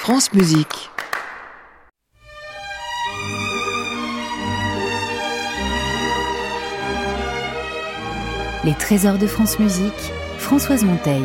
France Musique. Les trésors de France Musique, Françoise Monteil.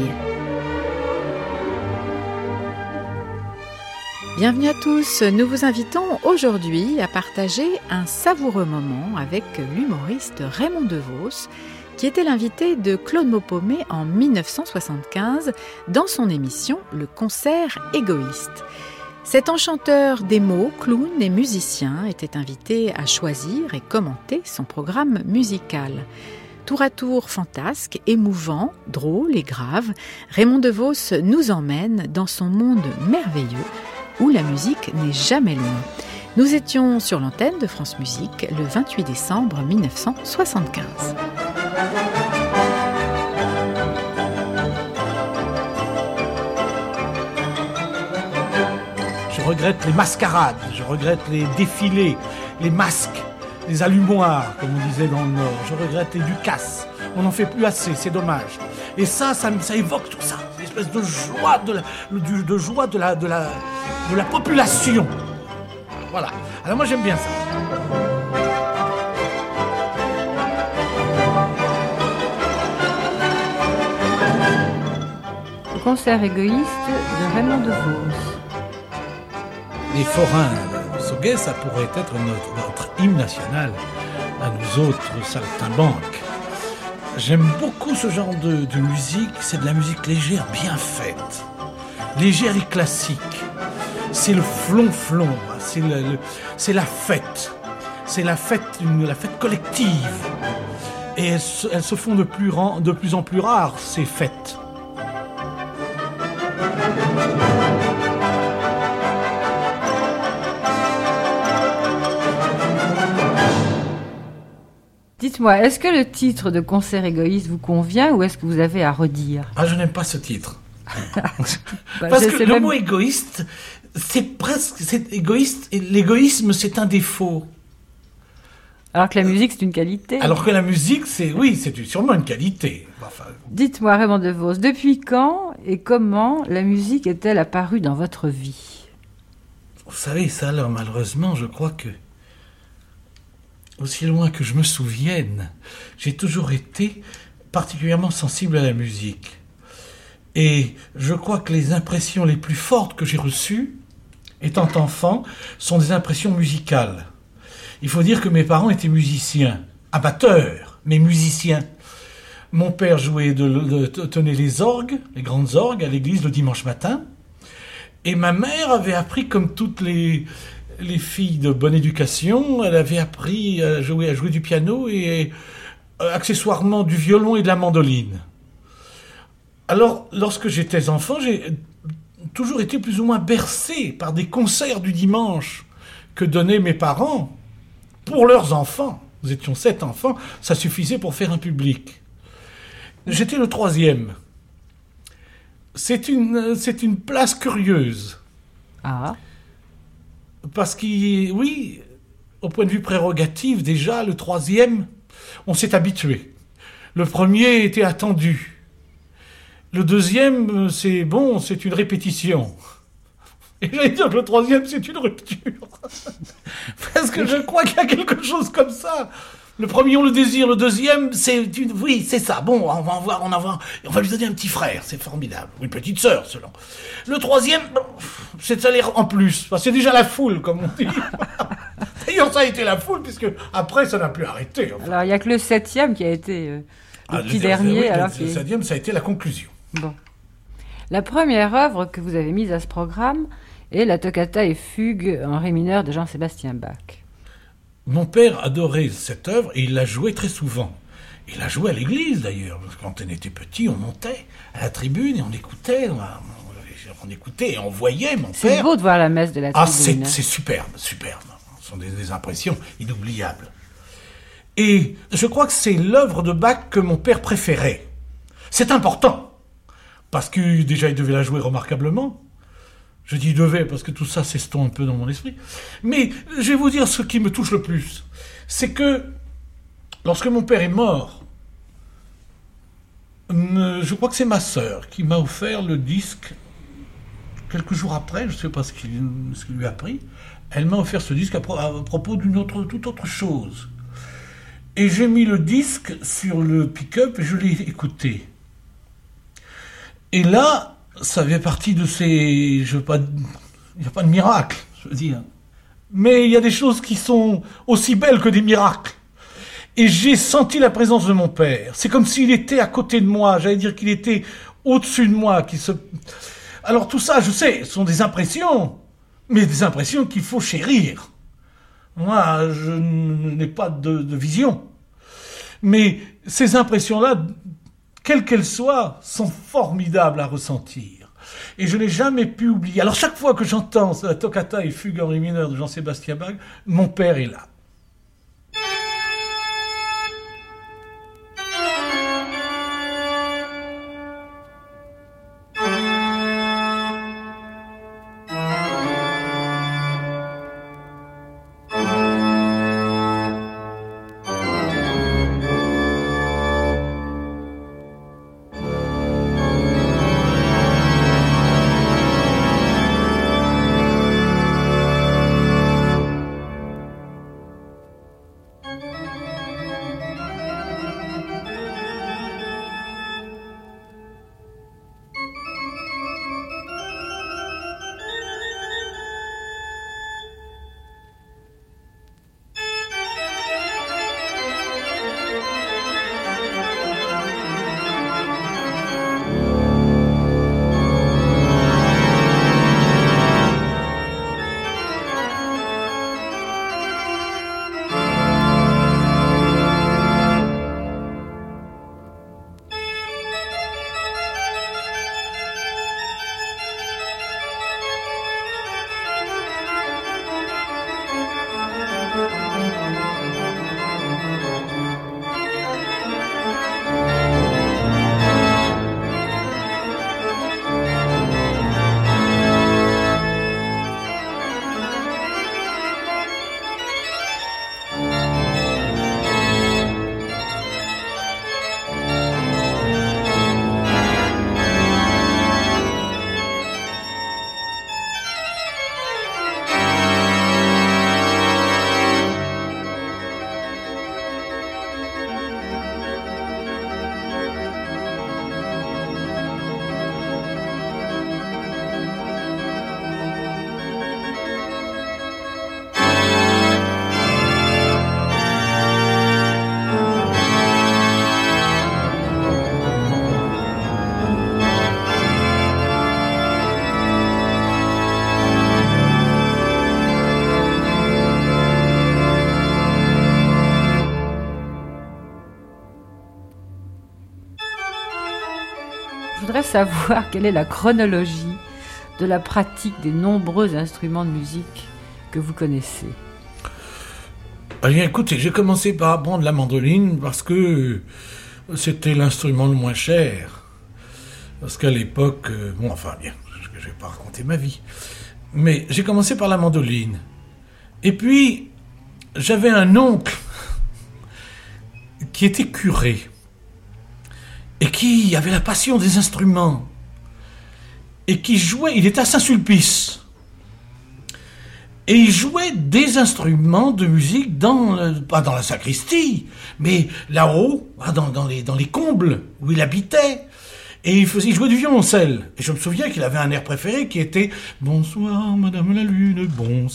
Bienvenue à tous, nous vous invitons aujourd'hui à partager un savoureux moment avec l'humoriste Raymond DeVos, qui était l'invité de Claude Maupamer en 1975 dans son émission Le Concert Égoïste. Cet enchanteur des mots, clown et musicien était invité à choisir et commenter son programme musical. Tour à tour fantasque, émouvant, drôle et grave, Raymond DeVos nous emmène dans son monde merveilleux où la musique n'est jamais loin. Nous étions sur l'antenne de France Musique le 28 décembre 1975. Je regrette les mascarades, je regrette les défilés, les masques, les allumoirs, comme on disait dans le Nord. Je regrette les ducasses. On n'en fait plus assez, c'est dommage. Et ça évoque tout ça, une espèce de joie de la population. Voilà. Alors moi j'aime bien ça. Le concert égoïste de Raymond DeVos. Les forains de Sauguet, ça pourrait être notre hymne national à nous autres saltimbanques. J'aime beaucoup ce genre de musique, c'est de la musique légère, bien faite. Légère et classique. C'est le flonflon, c'est la fête. C'est la fête collective. Et elles se font de plus en plus rares, ces fêtes. Dites-moi, est-ce que le titre de Concert égoïste vous convient ou est-ce que vous avez à redire ? Ah, je n'aime pas ce titre. Parce que le mot égoïste, c'est égoïste, et l'égoïsme, c'est un défaut. Alors que la musique, c'est une qualité. Alors que la musique, c'est sûrement une qualité. Enfin... Dites-moi, Raymond DeVos, depuis quand et comment la musique est-elle apparue dans votre vie ? Vous savez, ça, alors, malheureusement, je crois que aussi loin que je me souvienne, j'ai toujours été particulièrement sensible à la musique. Et je crois que les impressions les plus fortes que j'ai reçues, étant enfant, sont des impressions musicales. Il faut dire que mes parents étaient musiciens, amateurs, mais musiciens. Mon père tenait les orgues, les grandes orgues, à l'église le dimanche matin. Et ma mère avait appris, comme toutes les filles de bonne éducation, elle avait appris à jouer du piano et accessoirement du violon et de la mandoline. Alors, lorsque j'étais enfant, j'ai toujours été plus ou moins bercé par des concerts du dimanche que donnaient mes parents pour leurs enfants. Nous étions 7 enfants, ça suffisait pour faire un public. J'étais le 3e. C'est une place curieuse. Ah. Parce que, oui, au point de vue prérogative, déjà, le 3e, on s'est habitué. Le 1er était attendu. Le 2e, c'est une répétition. Et j'allais dire que le 3e, c'est une rupture. Parce que je crois qu'il y a quelque chose comme ça. Le 1er, on le désire. Le 2e, c'est ça. Bon, on va lui donner un petit frère. C'est formidable. Ou une petite sœur, selon. Le 3e, c'est ça l'air en plus. Enfin, c'est déjà la foule, comme on dit. D'ailleurs, ça a été la foule, puisque après, ça n'a plus arrêté. Enfin. Alors, il n'y a que le 7e qui a été le petit dernier. Oui, le 7e, ça a été la conclusion. Bon. La première œuvre que vous avez mise à ce programme est la toccata et fugue en ré mineur de Jean-Sébastien Bach. Mon père adorait cette œuvre et il la jouait très souvent. Il la jouait à l'église d'ailleurs, parce que quand on était petit, on montait à la tribune et on écoutait et on voyait mon père. C'est beau de voir la messe de la tribune. Ah, c'est superbe. Ce sont des impressions inoubliables. Et je crois que c'est l'œuvre de Bach que mon père préférait. C'est important, parce que déjà il devait la jouer remarquablement. Je dis devait parce que tout ça s'estompe un peu dans mon esprit. Mais je vais vous dire ce qui me touche le plus. C'est que lorsque mon père est mort, je crois que c'est ma sœur qui m'a offert le disque quelques jours après, je ne sais pas ce qui lui a pris, elle m'a offert ce disque à propos toute autre chose. Et j'ai mis le disque sur le pick-up et je l'ai écouté. Et là, ça fait partie de ces... il n'y a pas de miracle, je veux dire. Mais il y a des choses qui sont aussi belles que des miracles. Et j'ai senti la présence de mon père. C'est comme s'il était à côté de moi. J'allais dire qu'il était au-dessus de moi. Alors tout ça, je sais, ce sont des impressions. Mais des impressions qu'il faut chérir. Moi, je n'ai pas de vision. Mais ces impressions-là, quelles qu'elles soient, sont formidables à ressentir. Et je n'ai jamais pu oublier. Alors chaque fois que j'entends la toccata et fugue en ré mineur de Jean-Sébastien Bach, mon père est là. Je voudrais savoir quelle est la chronologie de la pratique des nombreux instruments de musique que vous connaissez. Eh bien, écoutez, j'ai commencé par apprendre la mandoline parce que c'était l'instrument le moins cher. Parce qu'à l'époque, je ne vais pas raconter ma vie, mais j'ai commencé par la mandoline. Et puis, j'avais un oncle qui était curé et qui avait la passion des instruments et qui jouait, il était à Saint-Sulpice. Et il jouait des instruments de musique pas dans la sacristie, mais là-haut, dans les combles où il habitait. Et il jouait du violoncelle. Et je me souviens qu'il avait un air préféré qui était « Bonsoir, Madame la Lune, bonsoir ».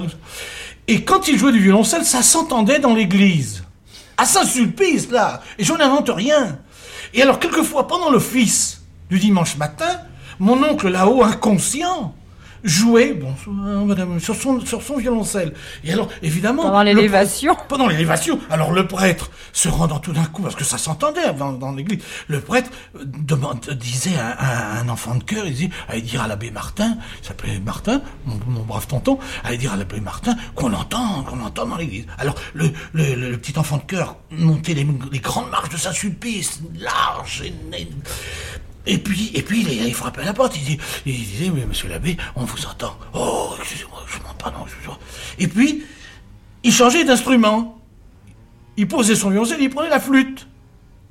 Et quand il jouait du violoncelle, ça s'entendait dans l'église. À Saint-Sulpice, là. Et je n'invente rien. Et alors, quelquefois, pendant l'office du dimanche matin, mon oncle là-haut, inconscient, jouait, bonsoir madame, sur son violoncelle. Et alors, évidemment... Pendant l'élévation. Alors le prêtre, se rendant tout d'un coup, parce que ça s'entendait dans l'église, le prêtre disait à un enfant de chœur, il disait, allez dire à l'abbé Martin, il s'appelait Martin, mon brave tonton, allez dire à l'abbé Martin qu'on entend dans l'église. Alors, le petit enfant de chœur montait les grandes marches de Saint-Sulpice, larges et puis il frappait à la porte, il disait, mais monsieur l'abbé, on vous entend. Oh, excusez-moi, je m'entends, pardon, excusez-moi. Et puis, il changeait d'instrument. Il posait son violoncelle, il prenait la flûte.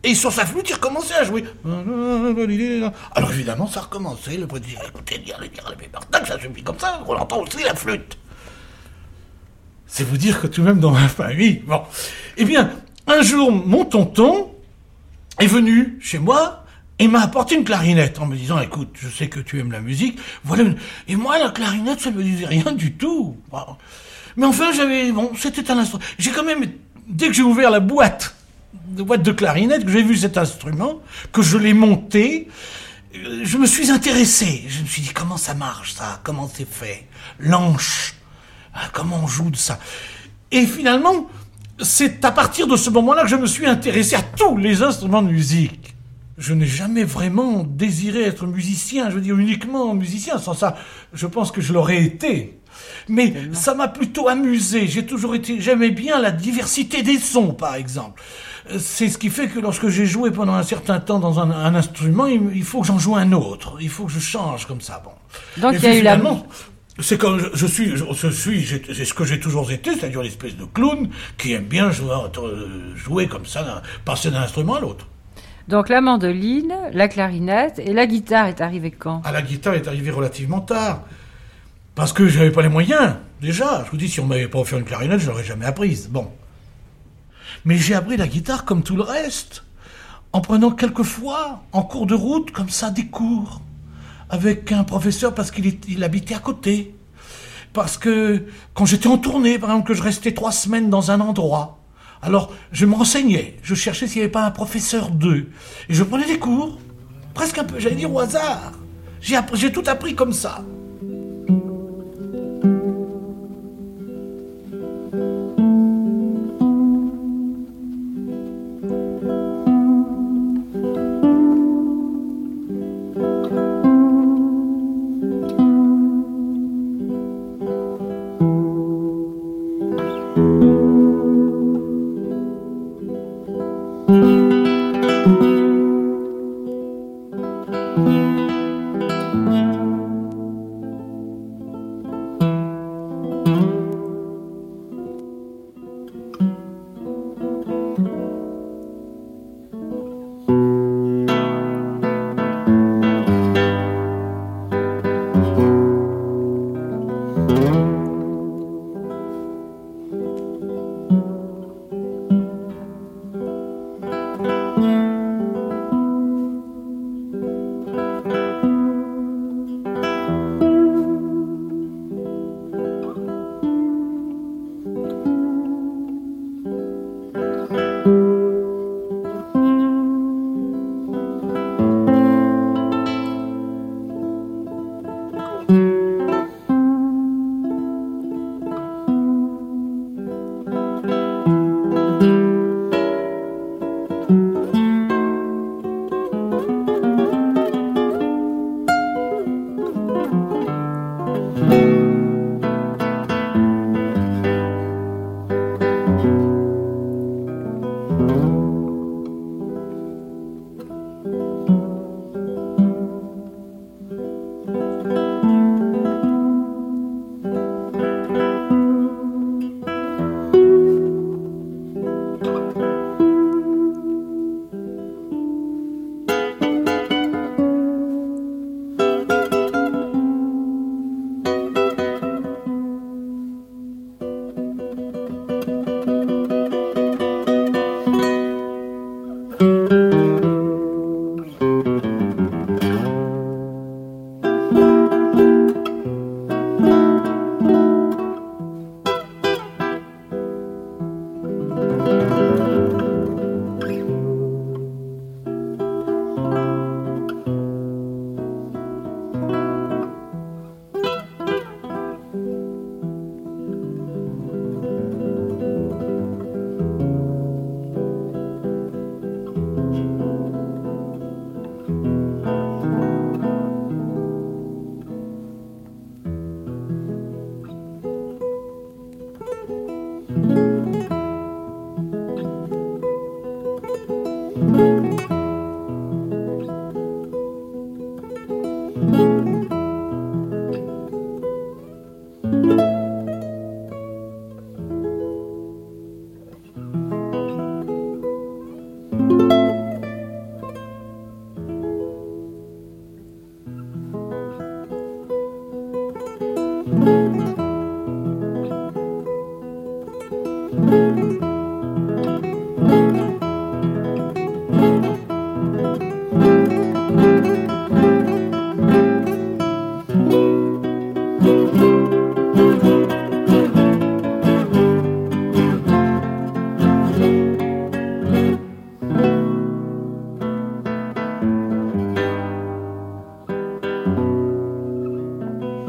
Et sur sa flûte, il recommençait à jouer. Alors évidemment, ça recommençait. Le président disait, écoutez, dire les Martin, ça suffit comme ça, on entend aussi la flûte. C'est vous dire que tout de même dans ma famille... Bon. Eh bien, un jour, mon tonton est venu chez moi et m'a apporté une clarinette en me disant, écoute, je sais que tu aimes la musique, voilà une... Et moi, la clarinette, ça me disait rien du tout. Bon. Mais enfin, c'était un instrument. J'ai quand même, dès que j'ai ouvert la boîte de clarinette, que j'ai vu cet instrument, que je l'ai monté, je me suis intéressé. Je me suis dit, comment ça marche, ça? Comment c'est fait? L'anche. Comment on joue de ça? Et finalement, c'est à partir de ce moment-là que je me suis intéressé à tous les instruments de musique. Je n'ai jamais vraiment désiré être musicien, je veux dire uniquement musicien. Sans ça, je pense que je l'aurais été. Mais ça m'a plutôt amusé. J'aimais bien la diversité des sons, par exemple. C'est ce qui fait que lorsque j'ai joué pendant un certain temps dans un instrument, il faut que j'en joue un autre. Il faut que je change comme ça. Bon. Donc il y a eu la... C'est comme c'est ce que j'ai toujours été, c'est-à-dire l'espèce de clown qui aime bien jouer comme ça, passer d'un instrument à l'autre. Donc la mandoline, la clarinette et la guitare est arrivée quand? La guitare est arrivée relativement tard, parce que j'avais pas les moyens, déjà. Je vous dis, si on m'avait pas offert une clarinette, je l'aurais jamais apprise. Bon. Mais j'ai appris la guitare comme tout le reste, en prenant quelquefois, en cours de route, comme ça, des cours. Avec un professeur parce qu'il habitait à côté. Parce que quand j'étais en tournée, par exemple, que je restais 3 semaines dans un endroit, alors je me renseignais, je cherchais s'il n'y avait pas un professeur d'eux. Et je prenais des cours, presque un peu, j'allais dire au hasard. J'ai tout appris comme ça.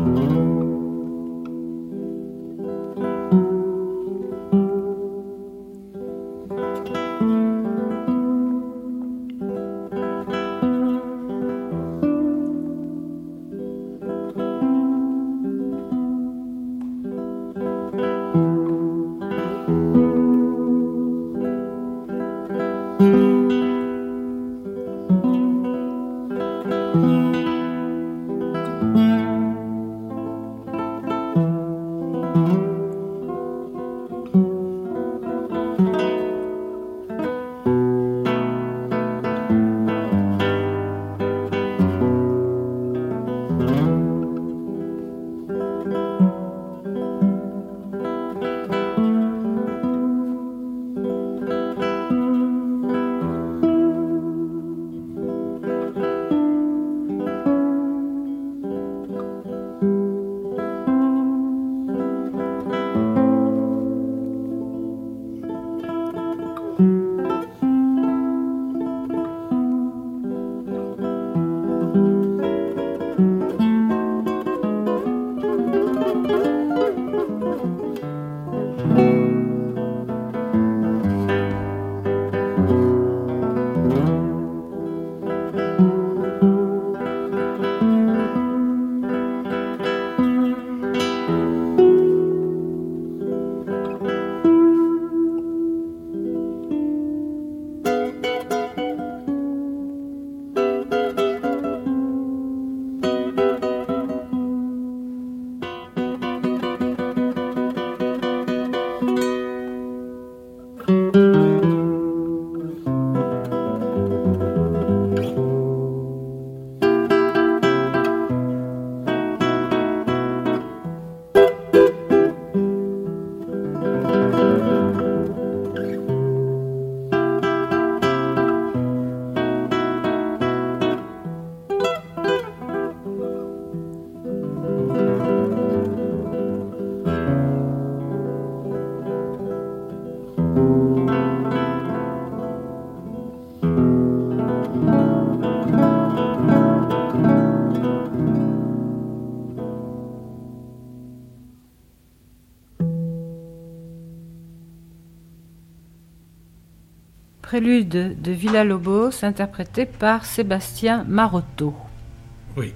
Prélude de Villa-Lobos, interprété par Sébastien Marotto. Oui,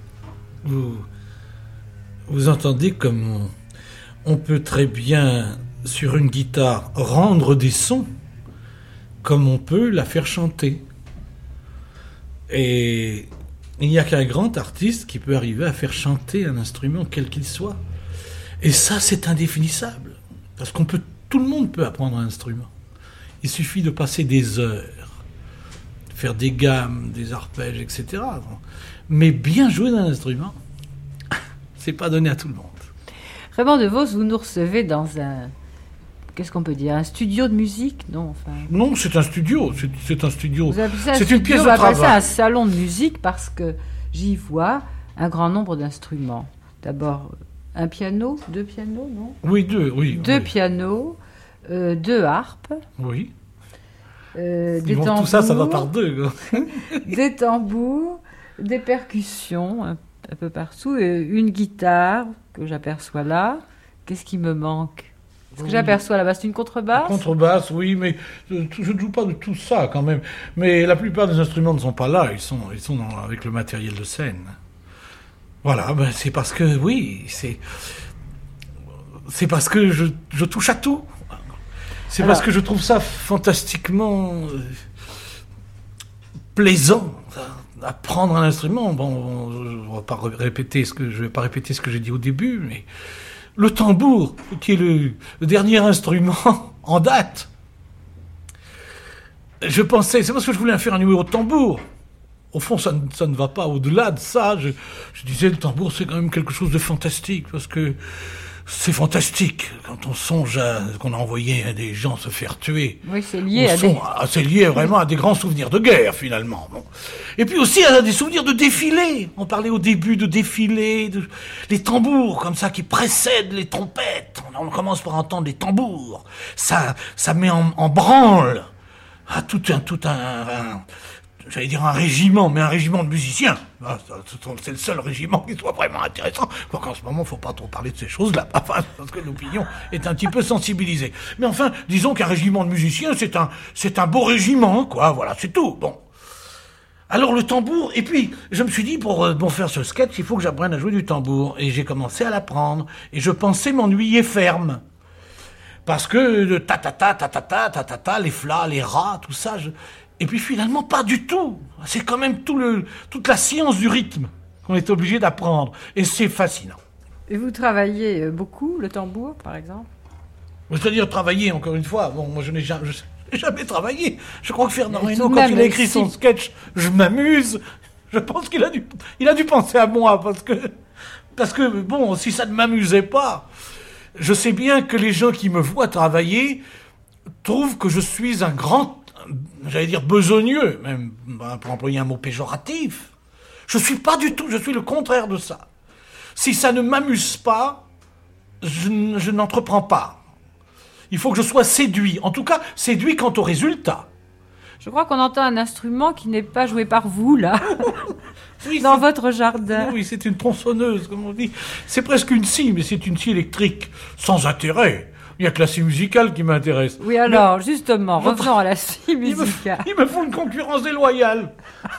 vous entendez comme on peut très bien, sur une guitare, rendre des sons, comme on peut la faire chanter. Et il n'y a qu'un grand artiste qui peut arriver à faire chanter un instrument, quel qu'il soit. Et ça, c'est indéfinissable, parce tout le monde peut apprendre un instrument. Il suffit de passer des heures, faire des gammes, des arpèges, etc. Mais bien jouer d'un instrument, c'est pas donné à tout le monde. Raymond DeVos, vous nous recevez dans un... Qu'est-ce qu'on peut dire? Un studio de musique? Non, non, c'est un studio. C'est un studio. Vous appelez ça c'est une pièce de travail. On va appeler ça un salon de musique parce que j'y vois un grand nombre d'instruments. D'abord, un piano, 2 pianos, non? Oui, 2, oui. 2 pianos. 2 harpes. Oui. Des tambours. Tout ça va par 2. Des tambours, des percussions un peu partout, une guitare que j'aperçois là. Qu'est-ce qui me manque? Ce que j'aperçois là-bas, c'est une contrebasse. La contrebasse, oui, mais je ne joue pas de tout ça quand même. Mais la plupart des instruments ne sont pas là, ils sont avec le matériel de scène. Voilà, c'est parce que, oui, c'est parce que je touche à tout. C'est parce que je trouve ça fantastiquement plaisant, apprendre un instrument. Bon, je ne vais pas répéter ce que j'ai dit au début, mais le tambour, qui est le dernier instrument en date. Je pensais, c'est parce que je voulais faire un numéro de tambour. Au fond, ça ne va pas au-delà de ça. Je disais, le tambour, c'est quand même quelque chose de fantastique, parce que c'est fantastique quand on songe qu'on a envoyé des gens se faire tuer. Oui, c'est lié c'est lié vraiment à des grands souvenirs de guerre, finalement. Bon. Et puis aussi à des souvenirs de défilés. On parlait au début de défilés, les tambours comme ça qui précèdent les trompettes. On commence par entendre les tambours. Ça met en branle tout un j'allais dire un régiment, mais un régiment de musiciens. C'est le seul régiment qui soit vraiment intéressant. Quoiqu'en ce moment, il ne faut pas trop parler de ces choses-là, enfin, parce que l'opinion est un petit peu sensibilisée. Mais enfin, disons qu'un régiment de musiciens, c'est un beau régiment, quoi, voilà, c'est tout. Bon. Alors le tambour, et puis je me suis dit, pour faire ce sketch, il faut que j'apprenne à jouer du tambour. Et j'ai commencé à l'apprendre, et je pensais m'ennuyer ferme. Parce que le ta-ta-ta, ta-ta-ta, ta-ta-ta, les flas, les rats, tout ça... Et puis finalement, pas du tout. C'est quand même toute la science du rythme qu'on est obligé d'apprendre. Et c'est fascinant. Et vous travaillez beaucoup, le tambour, par exemple? C'est-à-dire travailler, encore une fois. Bon, moi, je n'ai jamais travaillé. Je crois que Fernand Reynaud, quand il a écrit son sketch « Je m'amuse », je pense qu'il a dû penser à moi. Parce que, bon, si ça ne m'amusait pas, je sais bien que les gens qui me voient travailler trouvent que je suis un grand... j'allais dire besogneux, même pour employer un mot péjoratif. Je suis pas du tout, je suis le contraire de ça. Si ça ne m'amuse pas, je n'entreprends pas. Il faut que je sois séduit, en tout cas séduit quant au résultat. Je crois qu'on entend un instrument qui n'est pas joué par vous, là, oui, dans votre jardin. Oui, c'est une tronçonneuse, comme on dit. C'est presque une scie, mais c'est une scie électrique, sans intérêt. Il n'y a que la scie musicale qui m'intéresse. Oui, alors, justement, revenons à la scie musicale. Il me faut une concurrence déloyale.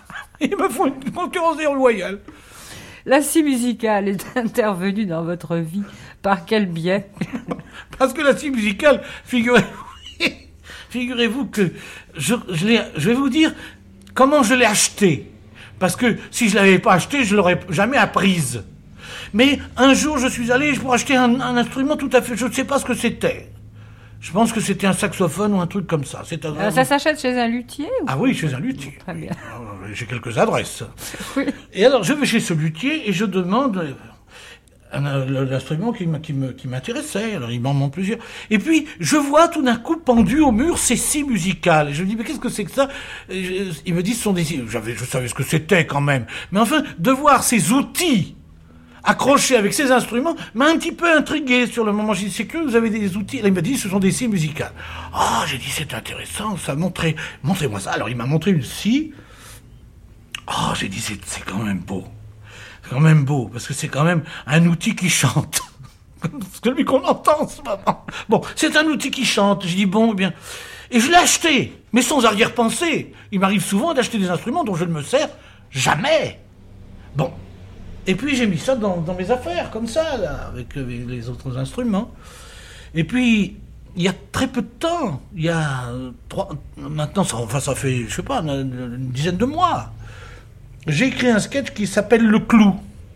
La scie musicale est intervenue dans votre vie. Par quel biais? Parce que la scie musicale, figurez-vous que je vais vous dire comment je l'ai achetée. Parce que si je ne l'avais pas achetée, je ne l'aurais jamais apprise. Mais un jour, je suis allé pour acheter un instrument tout à fait... Je ne sais pas ce que c'était. Je pense que c'était un saxophone ou un truc comme ça. Ça s'achète chez un luthier ou... Ah oui, chez un luthier. Très bien. J'ai quelques adresses. Oui. Et alors, je vais chez ce luthier et je demande l'instrument qui m'intéressait. Alors, il m'en montre plusieurs. Et puis, je vois tout d'un coup pendu au mur ces scies musicales. Et je me dis, mais qu'est-ce que c'est que ça? Il me dit, ce sont des scies. Je savais ce que c'était quand même. Mais enfin, de voir ces outils accroché avec ses instruments, m'a un petit peu intrigué sur le moment. J'ai dit, c'est que vous avez des outils. Il m'a dit, ce sont des scies musicales. Ah, j'ai dit, c'est intéressant, ça montrez-moi ça. Alors, il m'a montré une scie. Ah, j'ai dit, c'est quand même beau. C'est quand même beau, parce que c'est quand même un outil qui chante. Celui qu'on entend en ce moment. Bon, c'est un outil qui chante. J'ai dit, bon, eh bien. Et je l'ai acheté, mais sans arrière-pensée. Il m'arrive souvent d'acheter des instruments dont je ne me sers jamais. Bon. Et puis j'ai mis ça dans mes affaires, comme ça, là, avec les autres instruments. Et puis, il y a très peu de temps, il y a maintenant, ça fait, je sais pas, une dizaine de mois, j'ai écrit un sketch qui s'appelle Le Clou.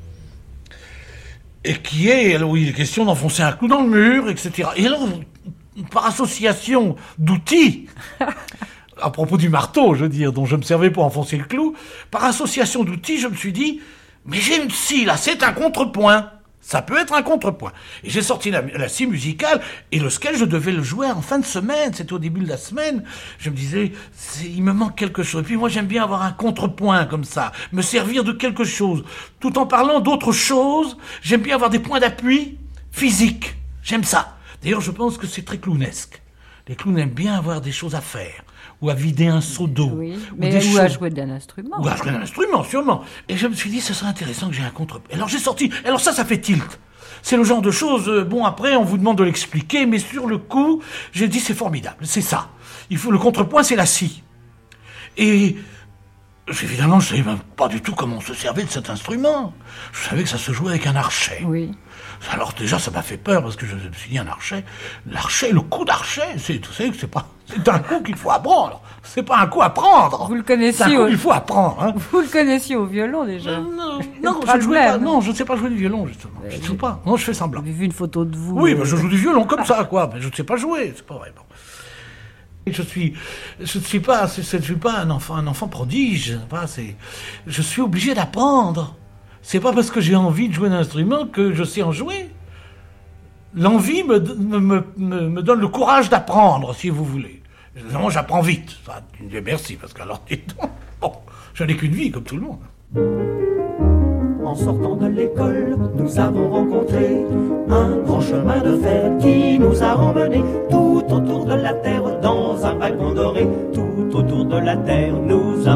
Et qui est, alors il est question d'enfoncer un clou dans le mur, etc. Et alors, par association d'outils, à propos du marteau, je veux dire, dont je me servais pour enfoncer le clou, par association d'outils, je me suis dit, mais j'ai une scie, là, c'est un contrepoint. Ça peut être un contrepoint. Et j'ai sorti la scie musicale, et le sketch, je devais le jouer en fin de semaine. C'était au début de la semaine. Je me disais, il me manque quelque chose. Et puis moi, j'aime bien avoir un contrepoint comme ça, me servir de quelque chose. Tout en parlant d'autre chose, j'aime bien avoir des points d'appui physiques. J'aime ça. D'ailleurs, je pense que c'est très clownesque. Les clowns aiment bien avoir des choses à faire. Ou à vider un seau d'eau. Oui, ou à jouer d'un instrument. Ou à jouer d'un instrument, sûrement. Et je me suis dit, ce serait intéressant que j'ai un contrepoint. Alors j'ai sorti. Alors ça fait tilt. C'est le genre de choses, bon, après, on vous demande de l'expliquer, mais sur le coup, j'ai dit, c'est formidable, c'est ça. Le contrepoint, c'est la scie. Et évidemment, je ne savais même pas du tout comment on se servait de cet instrument. Je savais que ça se jouait avec un archet. Oui. Alors déjà, ça m'a fait peur, parce que je me suis dit, un archet, le coup d'archet, c'est un coup qu'il faut apprendre. C'est pas un coup à prendre. Vous le connaissiez. C'est un coup qu'il faut apprendre. Hein. Vous le connaissiez au violon, déjà. Non, je ne sais pas jouer du violon, justement. Je ne joue pas. Non, je fais semblant. J'ai vu une photo de vous. Oui, je joue du violon comme ça, quoi. Mais je ne sais pas jouer, c'est pas vrai. Bon. Je ne suis pas un enfant prodige. Je suis obligé d'apprendre. C'est pas parce que j'ai envie de jouer d'un instrument que je sais en jouer. L'envie me donne le courage d'apprendre, si vous voulez. Évidemment, j'apprends vite. Dieu merci, parce qu'alors, bon, je n'ai qu'une vie, comme tout le monde. En sortant de l'école, nous avons rencontré un grand chemin de fer qui nous a emmenés tout autour de la terre dans un wagon doré. Tout autour de la terre, nous avons rencontré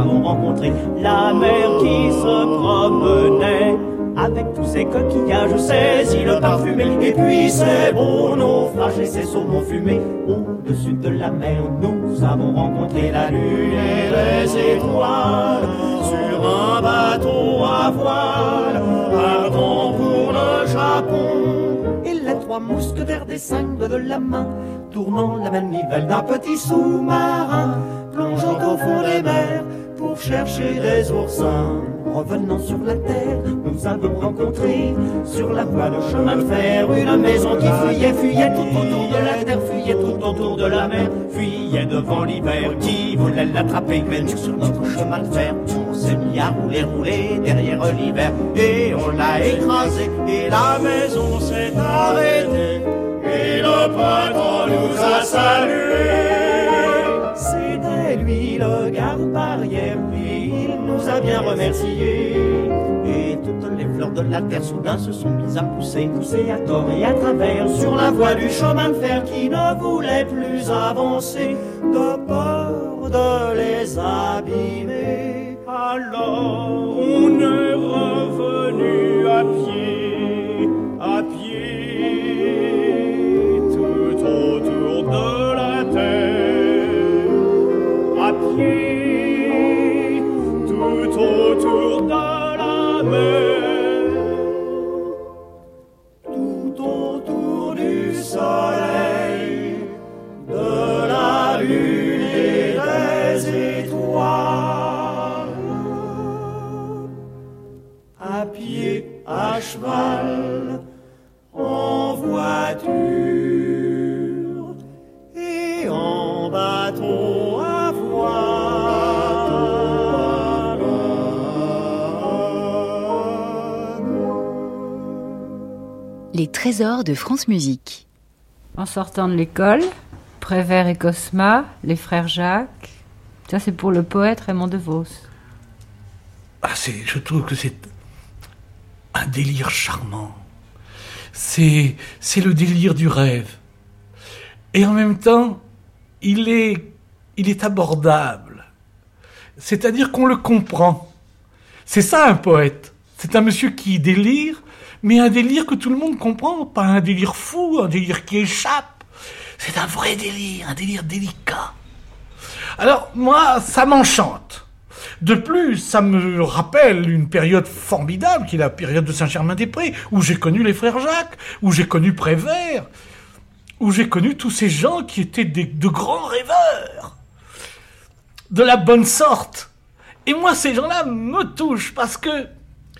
rencontré la mer qui se promenait avec tous ces coquillages saisis le parfumé. Et puis ces beaux naufrages et ces saumons fumés. Au-dessus de la mer, nous avons rencontré la lune et les étoiles sur un bateau à voile, partant pour le Japon. Et les trois mousquetaires des cinq doigts de la main, tournant la manivelle d'un petit sous-marin, plongeant au fond des mers pour chercher des oursins. Revenant sur la terre, nous avons rencontré sur la voie de chemin de fer une maison qui fuyait tout autour de la terre, fuyait tout autour de la mer, fuyait devant l'hiver qui voulait l'attraper. Mais nous, sur notre chemin de fer, on s'est mis à rouler derrière l'hiver et on l'a écrasé et la maison s'est arrêtée et le printemps nous a salués. C'était lui le garde-barrière, puis il nous a bien remerciés. Et toutes les fleurs de la terre soudain se sont mises à pousser à tort et à travers sur la voie du chemin de fer qui ne voulait plus avancer, de peur de les abîmer. Alors on est revenu à pied, tout autour de la terre, à pied, tout autour de la mer, tout autour du soleil, de la lune et des étoiles, à pied, à cheval, en voiture et en bateau à voile. Les trésors de France Musique. En sortant de l'école, Prévert et Cosma, les frères Jacques. Ça, c'est pour le poète Raymond DeVos. Je trouve que c'est un délire charmant. C'est le délire du rêve. Et en même temps, il est abordable. C'est-à-dire qu'on le comprend. C'est ça un poète. C'est un monsieur qui délire, mais un délire que tout le monde comprend, pas un délire fou, un délire qui échappe. C'est un vrai délire, un délire délicat. Alors, moi, ça m'enchante. De plus, ça me rappelle une période formidable, qui est la période de Saint-Germain-des-Prés, où j'ai connu les frères Jacques, où j'ai connu Prévert, où j'ai connu tous ces gens qui étaient de grands rêveurs, de la bonne sorte. Et moi, ces gens-là me touchent, parce que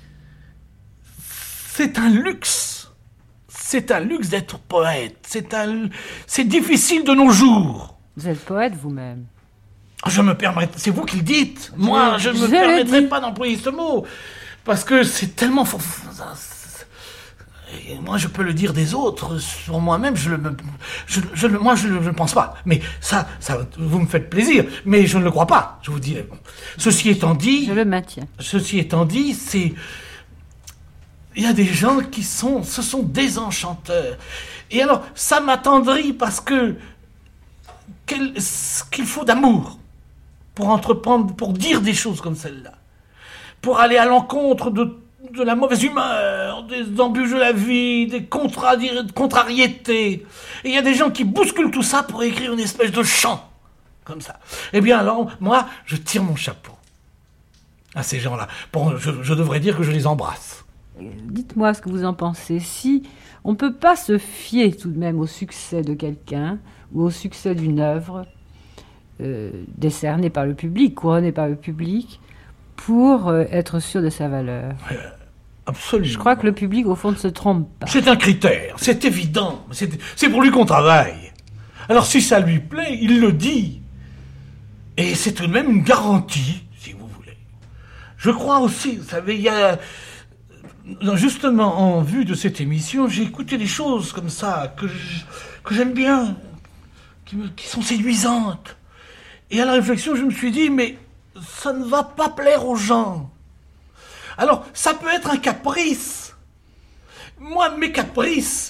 c'est un luxe. C'est un luxe d'être poète. C'est difficile de nos jours. Vous êtes poète vous-même. Je me permets, c'est vous qui le dites. Moi, je ne me permettrai pas d'employer ce mot. Parce que c'est tellement... Moi, je peux le dire des autres. Sur moi-même, je ne pense pas. Mais ça, vous me faites plaisir. Mais je ne le crois pas, je vous dis. Ceci étant dit... Je le maintiens. Ceci étant dit, c'est... Il y a des gens ce sont des enchanteurs. Et alors, ça m'attendrit parce que... qu'il faut d'amour pour entreprendre, pour dire des choses comme celle-là, pour aller à l'encontre de la mauvaise humeur, des embûches de la vie, des contrariétés. Et il y a des gens qui bousculent tout ça pour écrire une espèce de chant, comme ça. Eh bien alors, moi, je tire mon chapeau à ces gens-là. Bon, je devrais dire que je les embrasse. Dites-moi ce que vous en pensez. Si on ne peut pas se fier tout de même au succès de quelqu'un ou au succès d'une œuvre décernée par le public, couronnée par le public, pour être sûr de sa valeur. Absolument. Je crois que le public, au fond, ne se trompe pas. C'est un critère, c'est évident. C'est pour lui qu'on travaille. Alors si ça lui plaît, il le dit. Et c'est tout de même une garantie, si vous voulez. Je crois aussi, vous savez, il y a... Justement, en vue de cette émission, j'ai écouté des choses comme ça, que j'aime bien, qui sont séduisantes. Et à la réflexion, je me suis dit, mais ça ne va pas plaire aux gens. Alors, ça peut être un caprice. Moi, mes caprices,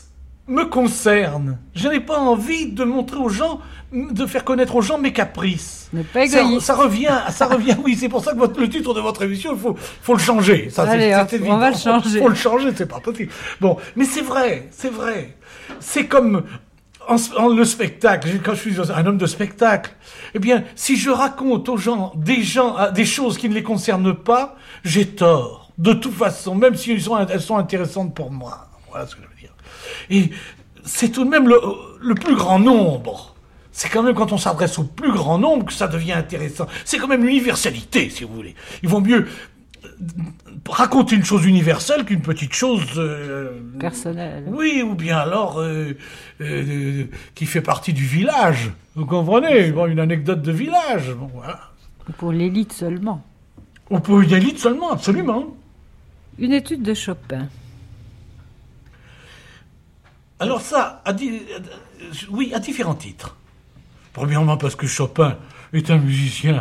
me concerne. Je n'ai pas envie de montrer aux gens, de faire connaître aux gens mes caprices. Ne pas égoïste. Ça revient, oui, c'est pour ça que le titre de votre émission, il faut le changer. Ça, Allez, c'est hop, évident. on va le changer. Faut le changer, c'est pas possible. Bon, mais c'est vrai. C'est comme le spectacle, quand je suis un homme de spectacle, eh bien, si je raconte aux gens des choses qui ne les concernent pas, j'ai tort. De toute façon, même si elles sont intéressantes pour moi. Voilà ce que je veux dire. Et c'est tout de même le plus grand nombre. C'est quand même quand on s'adresse au plus grand nombre que ça devient intéressant. C'est quand même l'universalité, si vous voulez. Il vaut mieux raconter une chose universelle qu'une petite chose... personnelle. Oui, ou bien alors qui fait partie du village. Vous comprenez? Bon, une anecdote de village. Bon, voilà. Ou pour l'élite seulement. Ou pour une élite seulement, absolument. Une étude de Chopin. Alors ça, à différents titres. Premièrement parce que Chopin est un musicien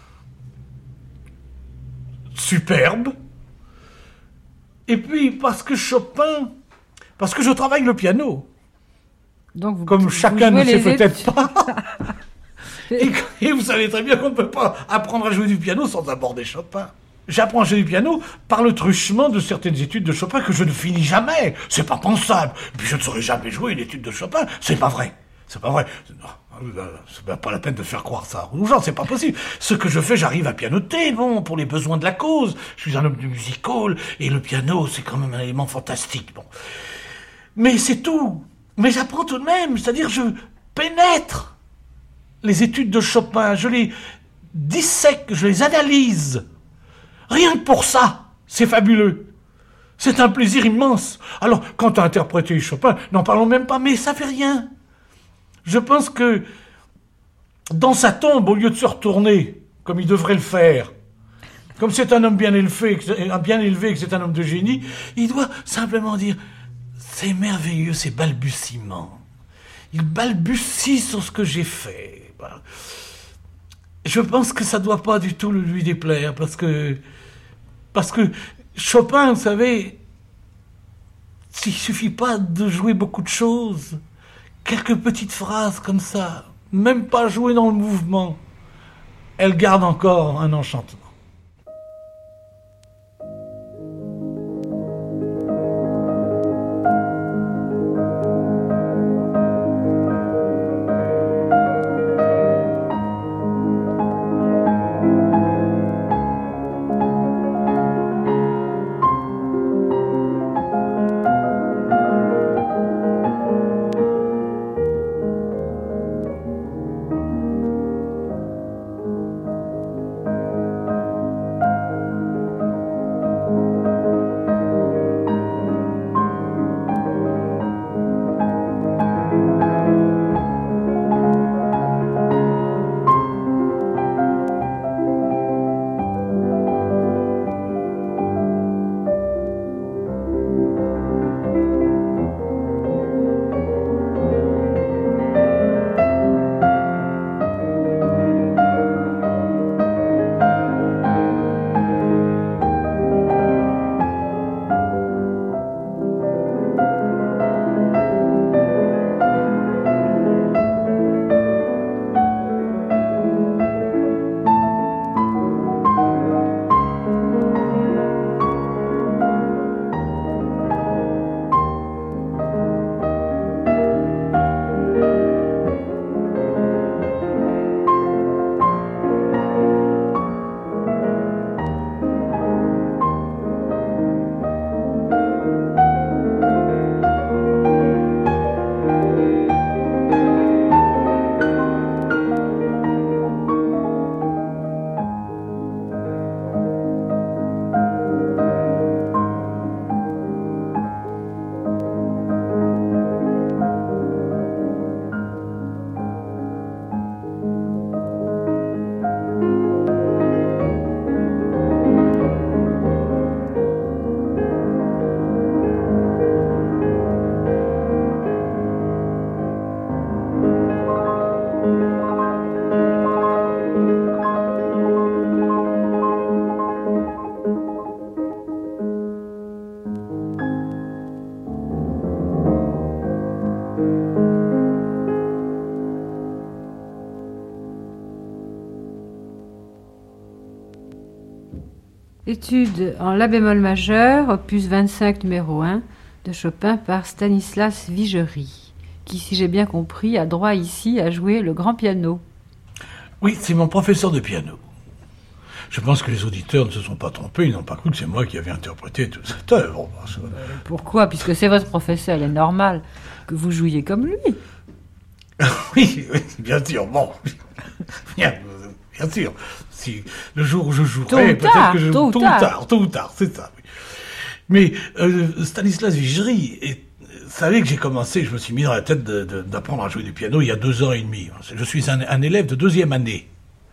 superbe. Et puis parce que je travaille le piano. Donc Comme chacun ne sait peut-être études. pas. Et vous savez très bien qu'on ne peut pas apprendre à jouer du piano sans aborder Chopin. J'apprends à jouer du piano par le truchement de certaines études de Chopin que je ne finis jamais. C'est pas pensable. Et puis je ne saurais jamais jouer une étude de Chopin. C'est pas vrai. C'est pas vrai. C'est même pas la peine de faire croire ça aux gens, c'est pas possible. Ce que je fais, j'arrive à pianoter, bon, pour les besoins de la cause. Je suis un homme du music hall, et le piano, c'est quand même un élément fantastique, bon. Mais c'est tout. Mais j'apprends tout de même, c'est-à-dire je pénètre les études de Chopin, je les dissèque, je les analyse. Rien que pour ça, c'est fabuleux. C'est un plaisir immense. Alors, quant à interpréter Chopin, n'en parlons même pas, mais ça fait rien. Je pense que dans sa tombe, au lieu de se retourner, comme il devrait le faire, comme c'est un homme bien élevé, que c'est un homme de génie, il doit simplement dire « C'est merveilleux, ces balbutiements. Il balbutie sur ce que j'ai fait. » Je pense que ça ne doit pas du tout lui déplaire, parce que Chopin, vous savez, il suffit pas de jouer beaucoup de choses. Quelques petites phrases comme ça, même pas jouées dans le mouvement, elles gardent encore un enchantement. Étude en la bémol majeur, opus 25 numéro 1 de Chopin par Stanislas Vigery, qui, si j'ai bien compris, a droit ici à jouer le grand piano. Oui, c'est mon professeur de piano. Je pense que les auditeurs ne se sont pas trompés, ils n'ont pas cru que c'est moi qui avais interprété toute cette œuvre. Pourquoi? Puisque c'est votre professeur, il est normal que vous jouiez comme lui. Oui, bien sûr, bon. Bien sûr. Si le jour où je jouerai, peut-être que je tôt ou tard, c'est ça. Oui. Mais Stanislas Vigery, vous savez que j'ai commencé, je me suis mis dans la tête d'apprendre à jouer du piano il y a 2 ans et demi. Je suis un élève de 2e année.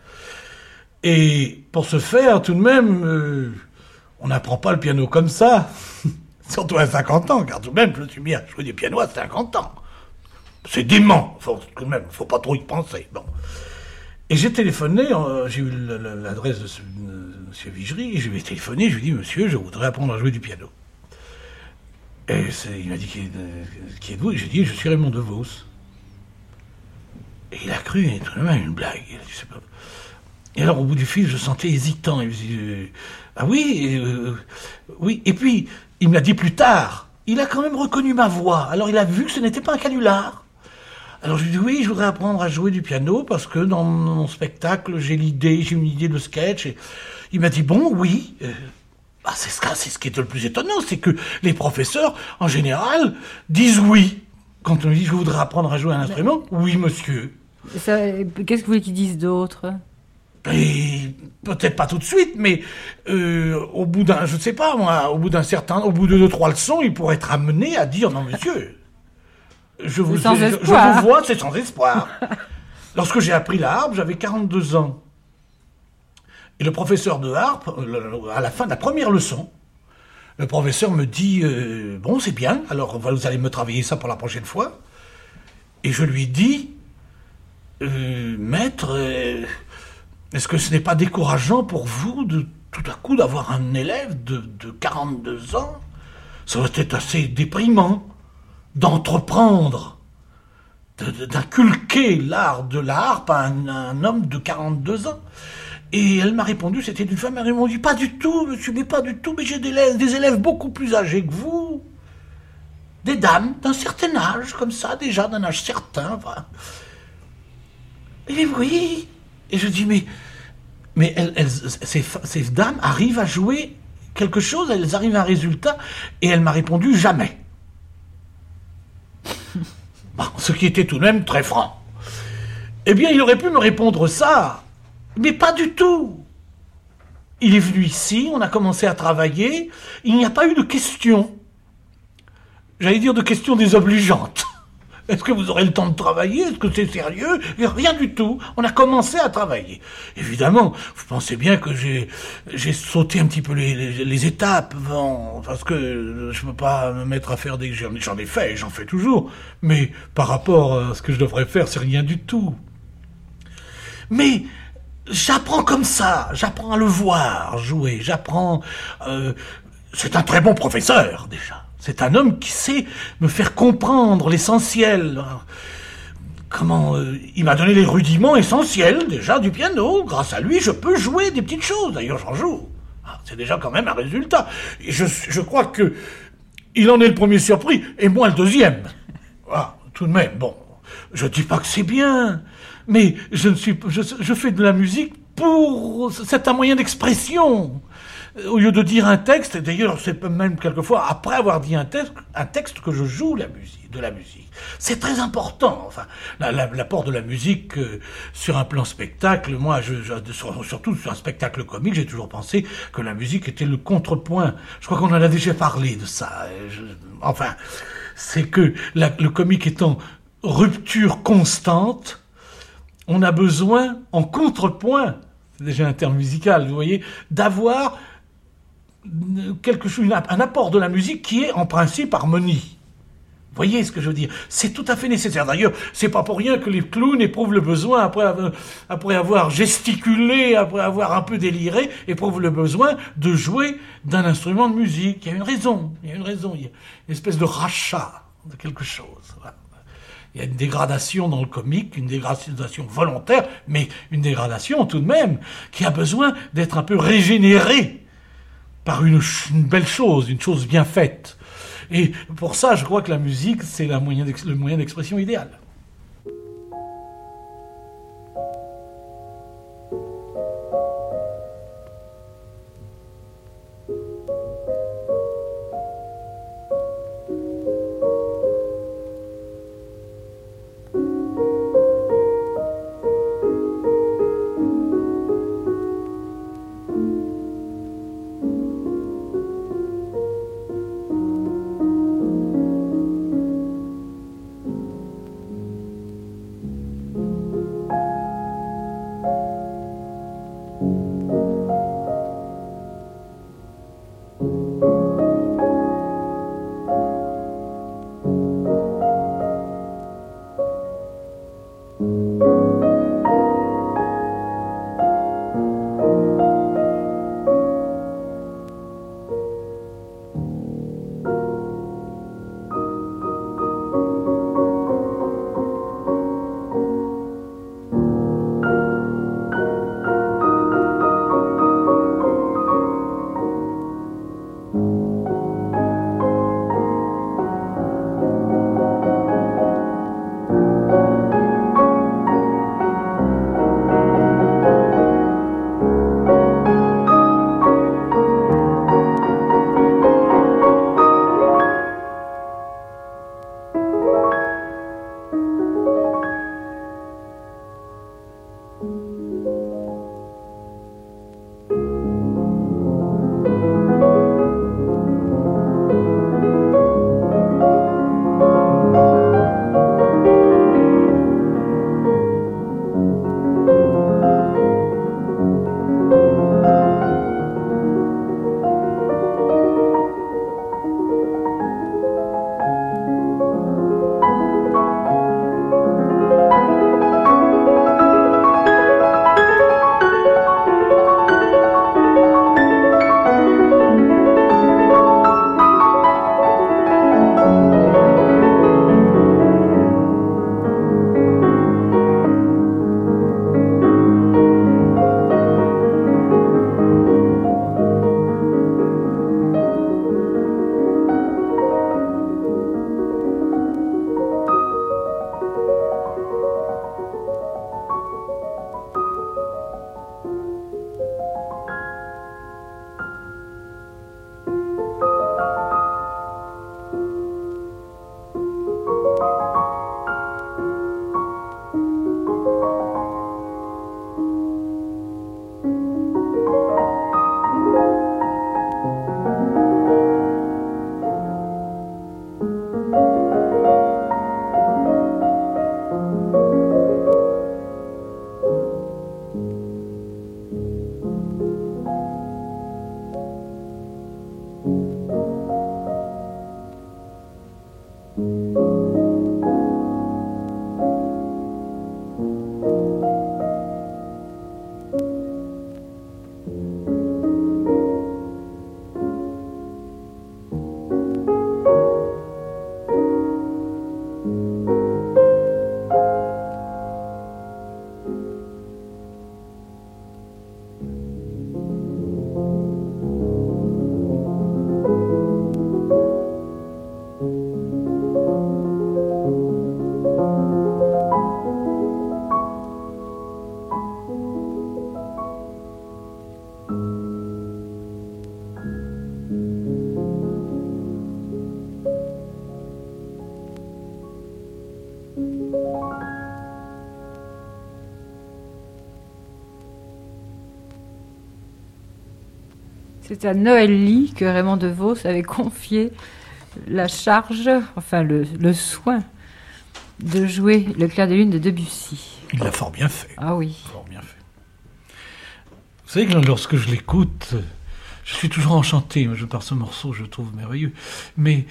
Et pour ce faire, tout de même, on n'apprend pas le piano comme ça, surtout à 50 ans, car tout de même, je me suis mis à jouer du piano à 50 ans. C'est dément, tout de même, faut pas trop y penser. Bon. Et j'ai téléphoné, j'ai eu l'adresse de M. Vigery, et je lui ai téléphoné, je lui ai dit, monsieur, je voudrais apprendre à jouer du piano. Et il m'a dit, qui êtes-vous? J'ai dit, je suis Raymond DeVos. Et il a cru, tout de même, une blague. Il a dit, c'est pas... Et alors, au bout du fil, je sentais hésitant. Il me dit, ah oui, oui. Et puis, il me l'a dit plus tard. Il a quand même reconnu ma voix. Alors, il a vu que ce n'était pas un canular. Alors, je lui ai dit, oui, je voudrais apprendre à jouer du piano parce que dans mon spectacle, j'ai une idée de sketch. Et il m'a dit, bon, oui. C'est ce qui est le plus étonnant, c'est que les professeurs, en général, disent oui. Quand on lui dit, je voudrais apprendre à jouer un instrument, oui, monsieur. Qu'est-ce que vous voulez qu'ils disent d'autre? Et peut-être pas tout de suite, mais au bout d'un, je ne sais pas moi, au bout de 2-3 leçons, il pourrait être amené à dire non monsieur, je vous vois, c'est sans espoir. Lorsque j'ai appris la harpe, j'avais 42 ans. Et le professeur de harpe, à la fin de la première leçon, le professeur me dit bon c'est bien, alors vous allez me travailler ça pour la prochaine fois. Et je lui dis maître. Est-ce que ce n'est pas décourageant pour vous de tout à coup d'avoir un élève de 42 ans? Ça doit être assez déprimant d'entreprendre, d'inculquer l'art de la harpe à un homme de 42 ans. Et elle m'a répondu, c'était une femme, elle m'a dit, pas du tout, monsieur, mais pas du tout, mais j'ai des élèves beaucoup plus âgés que vous. Des dames d'un certain âge, comme ça, déjà d'un âge certain. Enfin. Et oui. Et je dis, mais ces dames arrivent à jouer quelque chose, elles arrivent à un résultat, et elle m'a répondu, jamais. Bon, ce qui était tout de même très franc. Eh bien, il aurait pu me répondre ça, mais pas du tout. Il est venu ici, on a commencé à travailler, il n'y a pas eu de questions. J'allais dire de questions désobligeantes. Est-ce que vous aurez le temps de travailler? Est-ce que c'est sérieux? Rien du tout. On a commencé à travailler. Évidemment, vous pensez bien que j'ai sauté un petit peu les étapes, parce que je ne peux pas me mettre à faire des... J'en ai fait, j'en fais toujours. Mais par rapport à ce que je devrais faire, c'est rien du tout. Mais j'apprends comme ça. J'apprends à le voir jouer. J'apprends... c'est un très bon professeur, déjà. C'est un homme qui sait me faire comprendre l'essentiel. Comment il m'a donné les rudiments essentiels, déjà, du piano. Grâce à lui, je peux jouer des petites choses. D'ailleurs, j'en joue. C'est déjà quand même un résultat. Et je crois que il en est le premier surpris, et moi le deuxième. Ah, tout de même, bon, je dis pas que c'est bien, mais je fais de la musique pour... C'est un moyen d'expression. Au lieu de dire un texte, et d'ailleurs c'est même quelquefois après avoir dit un texte que je joue de la musique. C'est très important. Enfin, l'apport de la musique sur un plan spectacle. Moi, surtout sur un spectacle comique, j'ai toujours pensé que la musique était le contrepoint. Je crois qu'on en a déjà parlé de ça. Enfin, c'est que le comique étant rupture constante, on a besoin, en contrepoint, c'est déjà un terme musical, vous voyez, d'avoir quelque chose, un apport de la musique qui est en principe harmonie. Vous voyez ce que je veux dire? C'est tout à fait nécessaire. D'ailleurs, c'est pas pour rien que les clowns éprouvent le besoin, après avoir gesticulé, après avoir un peu déliré, éprouvent le besoin de jouer d'un instrument de musique. Il y a une raison. Il y a une espèce de rachat de quelque chose. Voilà. Il y a une dégradation dans le comique, une dégradation volontaire, mais une dégradation tout de même qui a besoin d'être un peu régénérée par une belle chose, une chose bien faite. Et pour ça, je crois que la musique, c'est le moyen d'expression idéal. C'est à Noël-Lie que Raymond DeVos avait confié la charge, enfin le soin, de jouer le Clair de Lune de Debussy. Il l'a fort bien fait. Ah oui. Fort bien fait. Vous savez que lorsque je l'écoute, je suis toujours enchanté par ce morceau, je le trouve merveilleux. Mais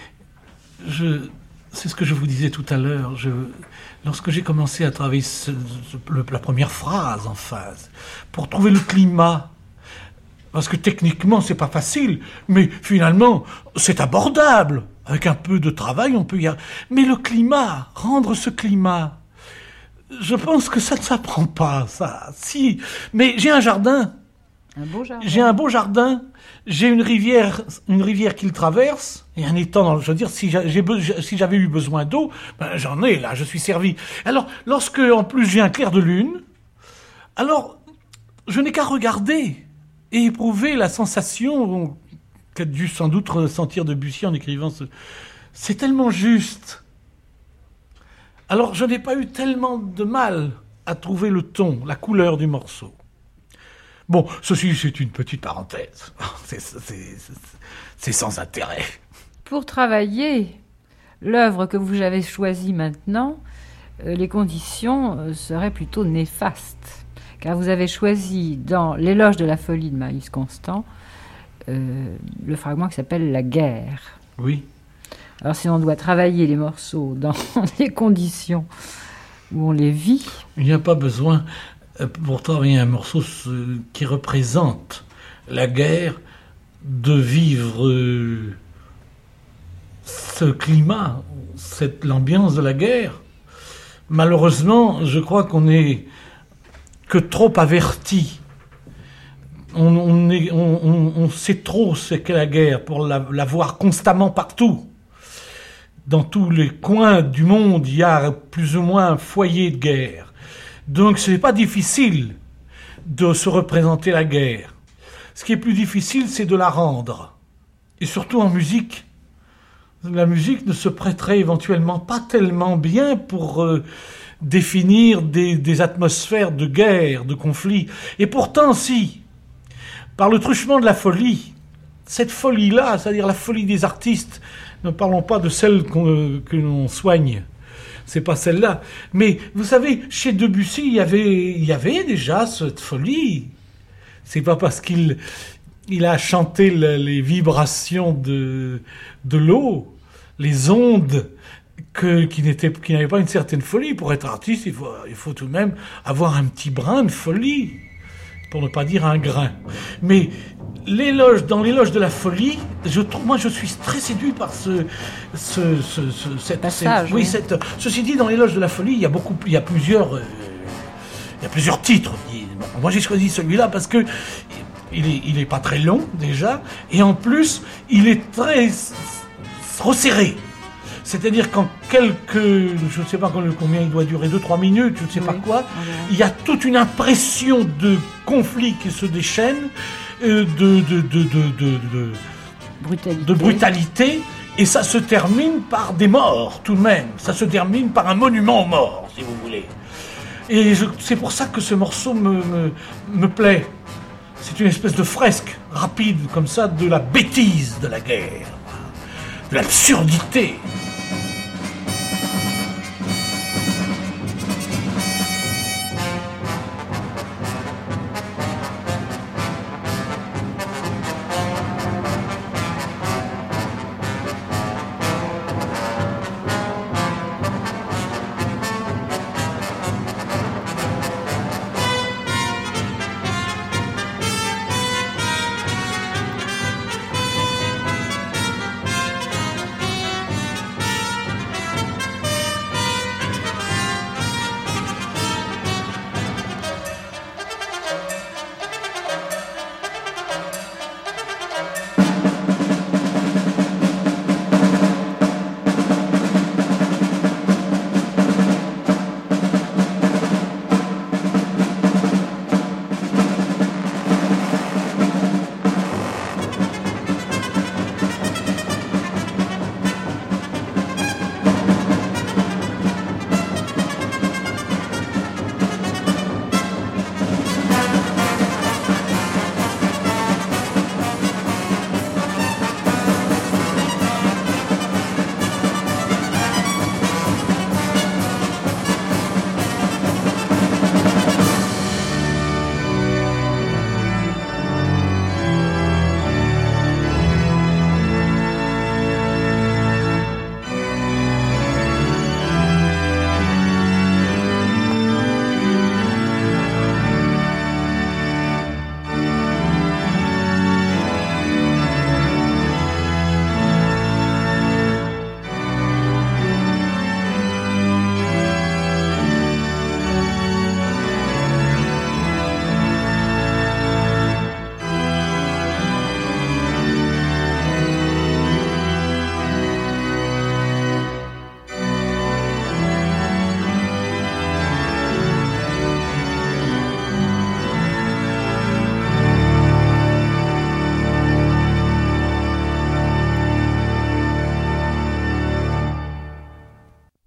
c'est ce que je vous disais tout à l'heure. Lorsque j'ai commencé à travailler la première phrase en phase, pour trouver le climat, parce que techniquement c'est pas facile, mais finalement c'est abordable. Avec un peu de travail, on peut y arriver. Mais le climat, rendre ce climat, je pense que ça ne s'apprend pas, ça. Si, mais j'ai un jardin. Un beau jardin. J'ai un beau jardin, j'ai une rivière qui le traverse, et un étang, je veux dire, si j'avais eu besoin d'eau, ben, j'en ai là, je suis servi. Alors, lorsque en plus j'ai un clair de lune, alors je n'ai qu'à regarder et éprouver la sensation qu'a dû sans doute ressentir Debussy en écrivant ce... C'est tellement juste. Alors je n'ai pas eu tellement de mal à trouver le ton, la couleur du morceau. Bon, ceci, c'est une petite parenthèse. C'est sans intérêt. Pour travailler l'œuvre que vous avez choisie maintenant, les conditions seraient plutôt néfastes. Car vous avez choisi dans L'éloge de la folie de Marius Constant le fragment qui s'appelle La guerre. Oui. Alors si on doit travailler les morceaux dans les conditions où on les vit... Il n'y a pas besoin, pour travailler un morceau qui représente la guerre, de vivre ce climat, l'ambiance de la guerre. Malheureusement, je crois qu'on n'est que trop averti. On sait trop ce qu'est la guerre pour la voir constamment partout. Dans tous les coins du monde, il y a plus ou moins un foyer de guerre. Donc ce n'est pas difficile de se représenter la guerre. Ce qui est plus difficile, c'est de la rendre. Et surtout en musique. La musique ne se prêterait éventuellement pas tellement bien pour définir des atmosphères de guerre, de conflit. Et pourtant, si, par le truchement de la folie, cette folie-là, c'est-à-dire la folie des artistes, ne parlons pas de celle que l'on soigne, c'est pas celle-là. Mais vous savez, chez Debussy, il y avait déjà cette folie. C'est pas parce qu'il a chanté les vibrations de l'eau, les ondes, qui n'avaient pas une certaine folie. Pour être artiste, il faut tout de même avoir un petit brin de folie, pour ne pas dire un grain. Mais dans l'éloge de la folie, moi je suis très séduit par cette passage. Oui, ceci dit, dans l'éloge de la folie, il y a plusieurs titres. Bon, moi j'ai choisi celui-là parce que il est pas très long déjà, et en plus il est très resserré. C'est-à-dire qu'en je ne sais pas combien il doit durer, 2-3 minutes, je ne sais pas quoi, il y a toute une impression de conflit qui se déchaîne, de brutalité, et ça se termine par des morts tout de même. Ça se termine par un monument aux morts, si vous voulez. Et c'est pour ça que ce morceau me plaît. C'est une espèce de fresque rapide, comme ça, de la bêtise de la guerre, de l'absurdité.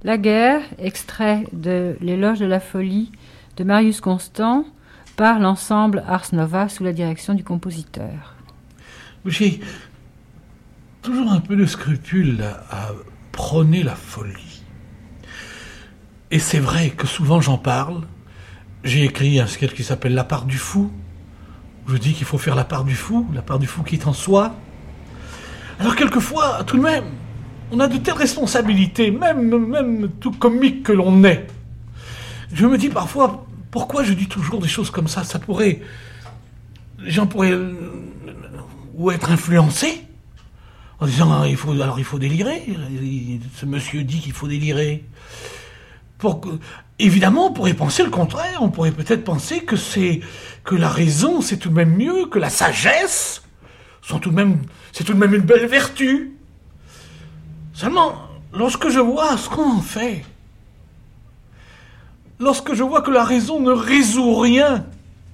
La guerre, extrait de L'éloge de la folie de Marius Constant par l'ensemble Ars Nova sous la direction du compositeur. J'ai toujours un peu de scrupule à prôner la folie. Et c'est vrai que souvent j'en parle. J'ai écrit un sketch qui s'appelle La part du fou. Je dis qu'il faut faire la part du fou qui est en soi. Alors quelquefois, tout de même, on a de telles responsabilités, même tout comique que l'on est. Je me dis parfois, pourquoi je dis toujours des choses comme ça ? Les gens pourraient ou être influencés en disant il faut délirer. Ce monsieur dit qu'il faut délirer. Évidemment, on pourrait penser le contraire. On pourrait peut-être penser que la raison, c'est tout de même mieux, que la sagesse, c'est tout de même une belle vertu. Seulement, lorsque je vois ce qu'on en fait, lorsque je vois que la raison ne résout rien,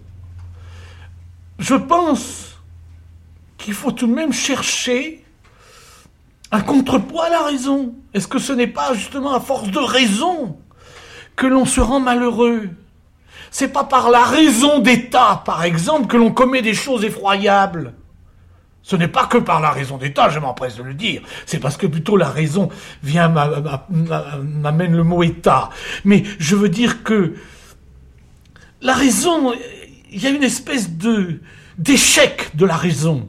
je pense qu'il faut tout de même chercher un contrepoids à la raison. Est-ce que ce n'est pas justement à force de raison que l'on se rend malheureux ? C'est pas par la raison d'État, par exemple, que l'on commet des choses effroyables. Ce n'est pas que par la raison d'État, je m'empresse de le dire. C'est parce que plutôt la raison m'amène le mot État. Mais je veux dire que la raison, il y a une espèce d'échec de la raison.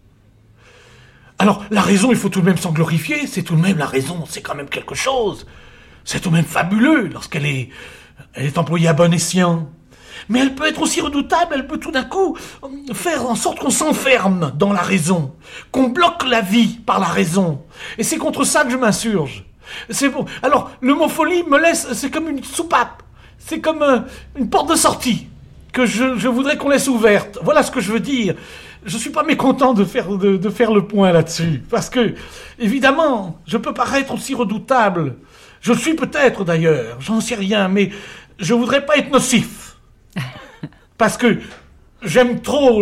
Alors, la raison, il faut tout de même s'en glorifier. C'est tout de même la raison, c'est quand même quelque chose. C'est tout de même fabuleux lorsqu'elle est employée à bon escient. Mais elle peut être aussi redoutable, elle peut tout d'un coup faire en sorte qu'on s'enferme dans la raison, qu'on bloque la vie par la raison. Et c'est contre ça que je m'insurge. C'est bon. Alors, le mot folie me laisse, c'est comme une soupape, c'est comme une porte de sortie que je voudrais qu'on laisse ouverte. Voilà ce que je veux dire. Je suis pas mécontent de faire le point là-dessus, parce que, évidemment, je peux paraître aussi redoutable. Je le suis peut-être d'ailleurs, j'en sais rien, mais je voudrais pas être nocif. Parce que j'aime trop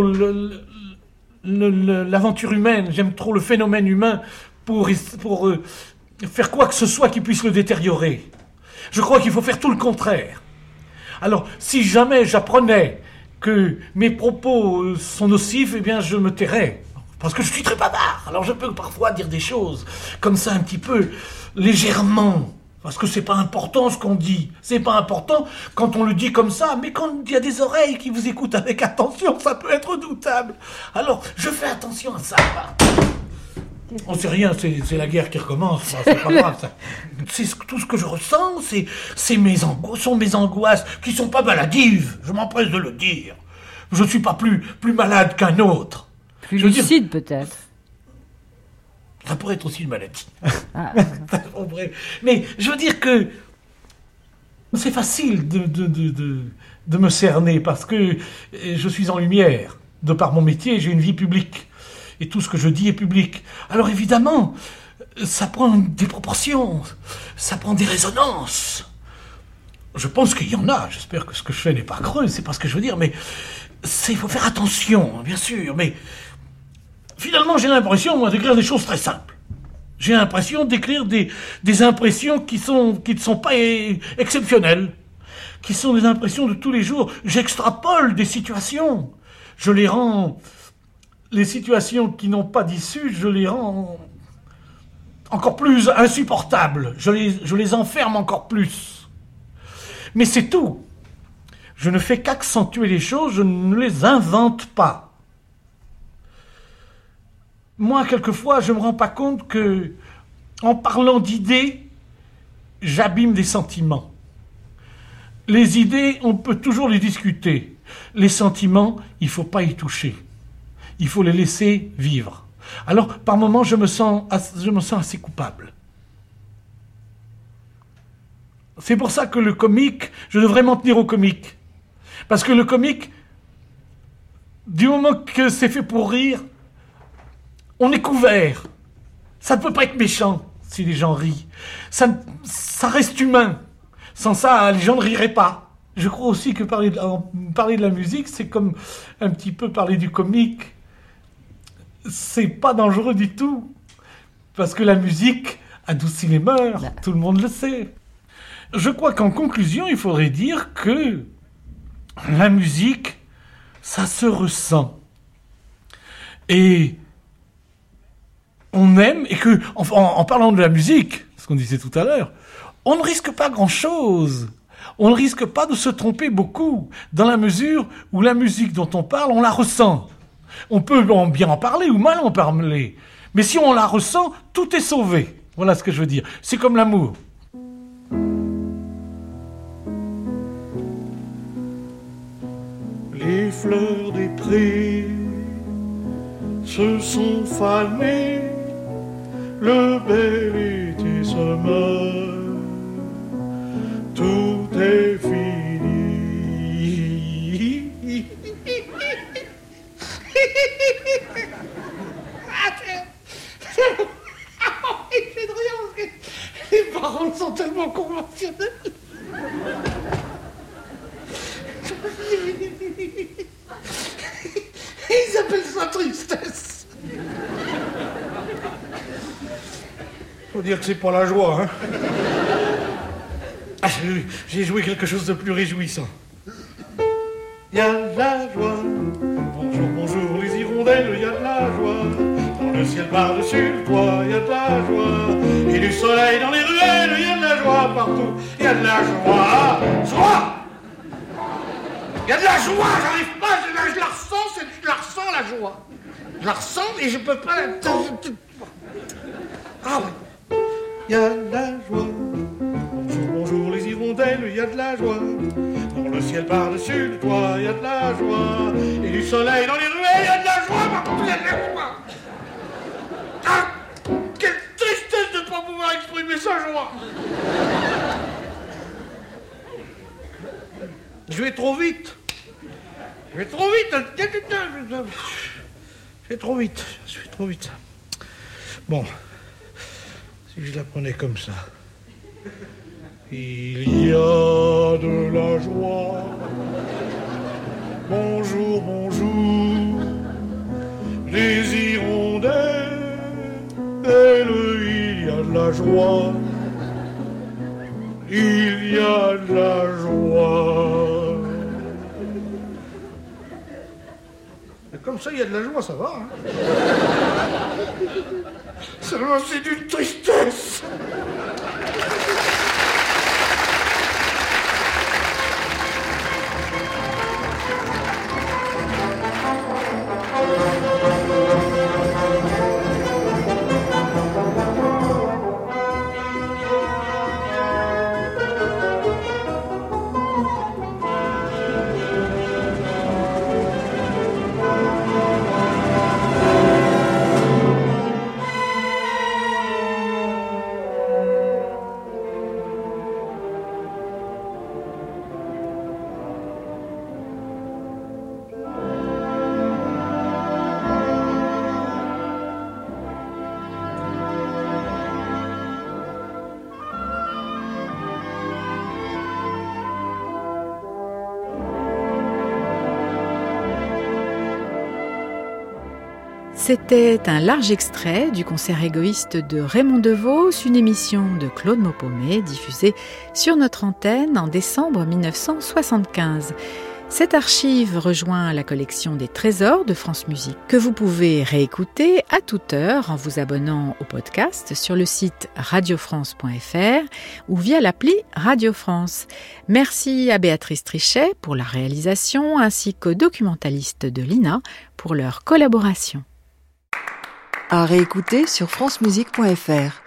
l'aventure humaine, j'aime trop le phénomène humain pour faire quoi que ce soit qui puisse le détériorer. Je crois qu'il faut faire tout le contraire. Alors, si jamais j'apprenais que mes propos sont nocifs, eh bien je me tairais. Parce que je suis très bavard, alors je peux parfois dire des choses comme ça un petit peu légèrement. Parce que c'est pas important ce qu'on dit. C'est pas important quand on le dit comme ça. Mais quand il y a des oreilles qui vous écoutent avec attention, ça peut être redoutable. Alors, je fais attention à ça. On sait rien, c'est la guerre qui recommence. Ça, c'est pas grave, ça. C'est tout ce que je ressens, sont mes angoisses qui sont pas maladives. Je m'empresse de le dire. Je suis pas plus malade qu'un autre. Plus lucide, peut-être. Ça pourrait être aussi une maladie. Mais je veux dire que c'est facile de me cerner parce que je suis en lumière. De par mon métier, j'ai une vie publique. Et tout ce que je dis est public. Alors évidemment, ça prend des proportions. Ça prend des résonances. Je pense qu'il y en a. J'espère que ce que je fais n'est pas creux. C'est pas ce que je veux dire. Mais il faut faire attention, bien sûr. Mais finalement, j'ai l'impression, moi, d'écrire des choses très simples. J'ai l'impression d'écrire des impressions qui ne sont pas exceptionnelles, qui sont des impressions de tous les jours. J'extrapole des situations. Je les rends, les situations qui n'ont pas d'issue, je les rends encore plus insupportables. Je les enferme encore plus. Mais c'est tout. Je ne fais qu'accentuer les choses, je ne les invente pas. Moi, quelquefois, je ne me rends pas compte que, en parlant d'idées, j'abîme des sentiments. Les idées, on peut toujours les discuter. Les sentiments, il ne faut pas y toucher. Il faut les laisser vivre. Alors, par moments, je me sens assez coupable. C'est pour ça que le comique, je devrais m'en tenir au comique. Parce que le comique, du moment que c'est fait pour rire, on est couvert. Ça ne peut pas être méchant si les gens rient. Ça reste humain. Sans ça, les gens ne riraient pas. Je crois aussi que parler de la musique, c'est comme un petit peu parler du comique. C'est pas dangereux du tout. Parce que la musique adoucit les mœurs. Tout le monde le sait. je crois qu'en conclusion, il faudrait dire que la musique, ça se ressent. Et on aime, et que, en parlant de la musique, ce qu'on disait tout à l'heure, on ne risque pas grand-chose. On ne risque pas de se tromper beaucoup, dans la mesure où la musique dont on parle, on la ressent. On peut bien en parler ou mal en parler. Mais si on la ressent, tout est sauvé. Voilà ce que je veux dire. C'est comme l'amour. Les fleurs des prés se sont fanées, le bel été se meurt, tout est fini. Il fait de rien parce que les paroles sont tellement conventionnelles. Ils appellent ça tristesse. Faut dire que c'est pas la joie, hein. Ah, j'ai joué quelque chose de plus réjouissant. Y a de la joie. Bonjour, bonjour les hirondelles, y a de la joie. Dans le ciel par-dessus le toit, y a de la joie. Et du soleil dans les ruelles, y a de la joie partout. Y a de la joie. Joie! Il y a de la joie, j'arrive pas, je la ressens, je la ressens la joie. Je la ressens et je peux pas la... Ah ouais. Il y a de la joie. Bonjour, bonjour les hirondelles, il y a de la joie. Dans le ciel par-dessus le toit, il y a de la joie. Et du soleil dans les ruelles, il y a de la joie, par contre, il y a de la joie. Ah, quelle tristesse de ne pas pouvoir exprimer sa joie. Je vais trop vite. Je vais trop vite. Je vais trop vite. Bon, si je la prenais comme ça. Il y a de la joie. Bonjour, bonjour. Les hirondelles, il y a de la joie. Il y a de la joie. Et comme ça, il y a de la joie, ça va. Hein. Seulement, c'est d'une tristesse. C'était un large extrait du concert égoïste de Raymond DeVos, une émission de Claude Maupaumé diffusée sur notre antenne en décembre 1975. Cette archive rejoint la collection des trésors de France Musique que vous pouvez réécouter à toute heure en vous abonnant au podcast sur le site radiofrance.fr ou via l'appli Radio France. Merci à Béatrice Trichet pour la réalisation ainsi qu'aux documentalistes de l'INA pour leur collaboration. À réécouter sur francemusique.fr.